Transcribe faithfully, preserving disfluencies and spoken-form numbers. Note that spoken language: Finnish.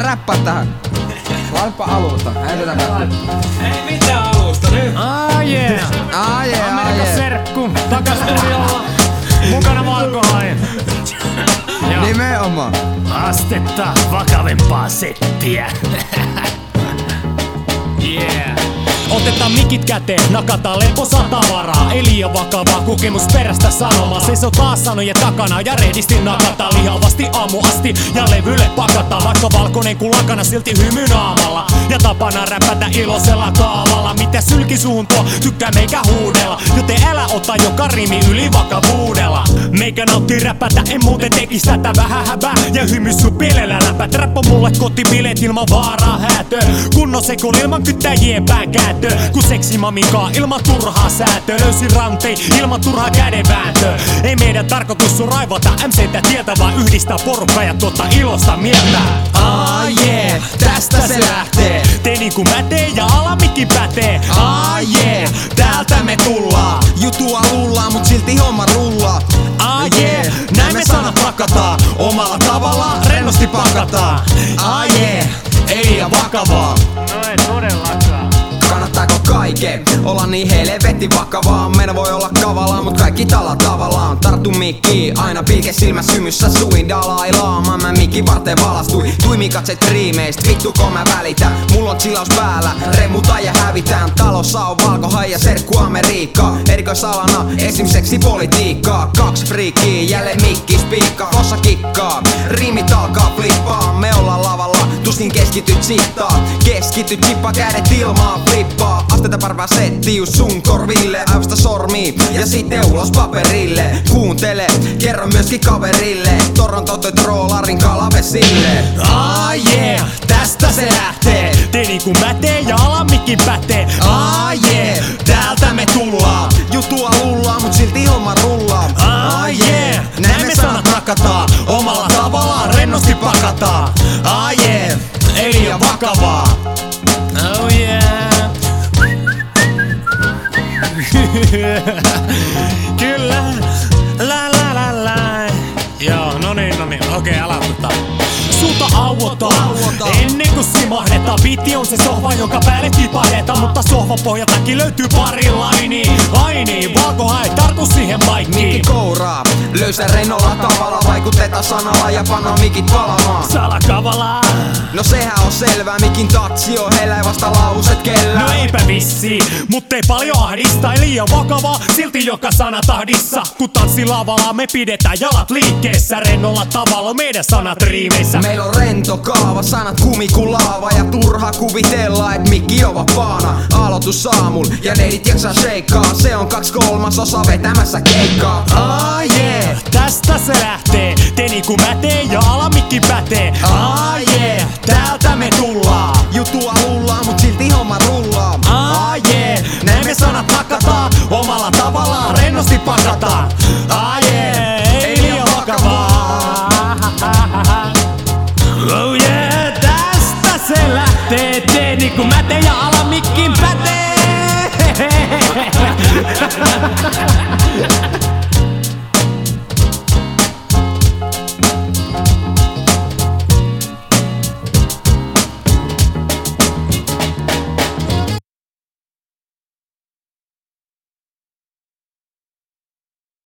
räppää tähän. Laitapa alusta, heitetään tähän. Ei mitään alusta nyt. Ah yeah. Ah yeah, ah Amerikan yeah. serkku, takas studiolla. Mukana valkohain. Nimenomaan. Astetta vakavempaa settiä. Yeah. Otetaan mikit käteen, nakataan leposa tavaraa. Ei liian vakavaa, kokemus perästä sanomaa. Seisoo taas sanojen takana ja rehdisti nakataan. Lihavasti aamu asti ja levylle pakataan. Vaikka valkoinen kuin lakana, silti hymy naamalla. Ja tapana räpätä iloisella kaavalla. Mitä sylki suun tuo, tykkää meikä huudella. Joten älä ota joka rimi yli vakavuudella. Meikä nauttii räpätä, en muuten tekis tätä vähän häbää. Ja hymy sun pielellä läpät. Räppä mulle kotibileet ilman vaaraa häätöä. Kunnon sekun ilman kyttäjien päänkääntö. Kun seksimamikaa ilman turhaa säätöä. Löysin rantei ilman turhaa kädenvääntöä. Ei meidän tarkoitus on raivata M C:tä tieltä, vaan yhdistää porukkaa ja tuottaa ilosta mieltä. Ah yeah, tästä se lähtee. Tee niinku mä teen ja alamikin pätee. Ah yeah, täältä me tullaan. Jutua lullaa, mut silti homma rullaa. Ah yeah, näin me sanat pakataan. Omalla tavallaan rennosti pakataan. Ah yeah, ei liian vakavaa. No ei todellakaan. Kannattaako kaiken olla niin helvetin vakavaa? Meillä voi olla kavalaa, mut kaikki tala tavallaan. Tarttu mikkiin, aina pilke silmä symyssä suin. Dalai Lama, mä mikin varten valastui. Tuimi katset riimeist, vittuko mä välitän. Mulla on chillaus päällä, remuta ja hävitään. Talossa on valkohai ja serkku Amerikka. Erikoisalana esim. Seksipolitiikkaa. Kaksi friikkiä, jälleen mikki spiikka. Fossa kikkaa, riimit alkaa flippaa. Me ollaan lavalla, tuskin keskityt sittaa. Keskityt chippa kädet ilmaa flippaa. Astetta parvaa settius sun korville. Aivosta sormii ja sitten ulos paperille. Kuuntele, kerro myöskin kaverille. Toronto toi trollarin kalavesille. Ah yeah, tästä se lähtee. Tee niinku mä teen ja alamikkin pätee. Ah yeah, täältä me tullaan. Jutua lullaa, mut silti homma rullaa. Ah yeah, näin me sanat rakataan. Omalla tavallaan rennosti pakataan. Ah yeah, ei liian vakavaa. Oh yeah. Kyllä. La la la la. Joo, no niin, no niin. Okei, aloitetaan. Suuta auotaan ennen kuin simahdetaan. Biitti on se sohva, jonka päälle tipahdetaan. Mutta sohvan pohjaltakin löytyy pari lainia. Ai niin, valkohai, tartu siihen maikkiin. Mikki kouraa, löysä rennolla tavalla. Vaikuteta sanalla ja panna mikit palamaan. Salakavalaa. No sehän on selvää, mikin tatsi on heillä vasta lauset kellään. No eipä vissi, mut ei paljon ahdista. Ei liian vakavaa, silti joka sana tahdissa. Kun tanssi lavalla me pidetään jalat liikkeessä. Rennolla tavalla meidän sanat riimeissä. Meillä on rento kaava, sanat kumi ku laava. Ja turha kuvitella, et mikki on vapaana. Aloitus aamulla ja neidit jaksaa sheikkaa. Se on kaksi kolmasosa vetämässä keikkaa. Ah yeah, tästä se lähtee. Tee niinku mä teen ja alamikki pätee. Ah yeah, täältä me tullaan. Jutua lullaa, mut silti homma rullaa. Ah yeah, näin me sanat hakataan. Omalla tavallaan rennosti pakataan. Ah yeah, ei liian vakavaa. Oh yeah, tästä se lähtee. Tee niinku mä teen ja alamikkin pätee.